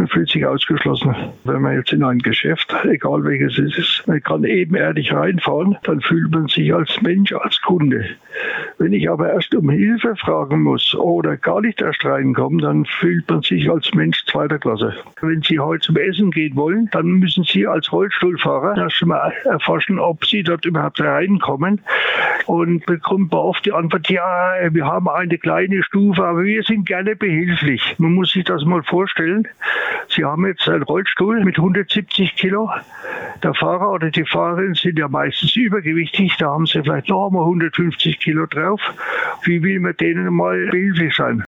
fühlt sich ausgeschlossen. Wenn man jetzt in ein Geschäft, egal welches es ist, man kann ebenerdig reinfahren, dann fühlt man sich als Mensch, als Kunde. Wenn ich aber erst um Hilfe fragen muss oder gar nicht erst reinkomme, dann fühlt man sich als Mensch zweiter Klasse. Wenn Sie heute zum Essen gehen wollen, dann müssen Sie als Rollstuhlfahrer erst mal erforschen, ob Sie dort überhaupt reinkommen, und bekommt man oft die Antwort, ja, wir haben eine kleine Stufe, aber wir sind gerne behilflich. Man muss sich das mal vorstellen. Sie haben jetzt einen Rollstuhl mit 170 Kilo. Der Fahrer oder die Fahrerin sind ja meistens übergewichtig, da haben sie vielleicht noch einmal 150 Kilo drauf. Wie will man denen mal behilflich sein?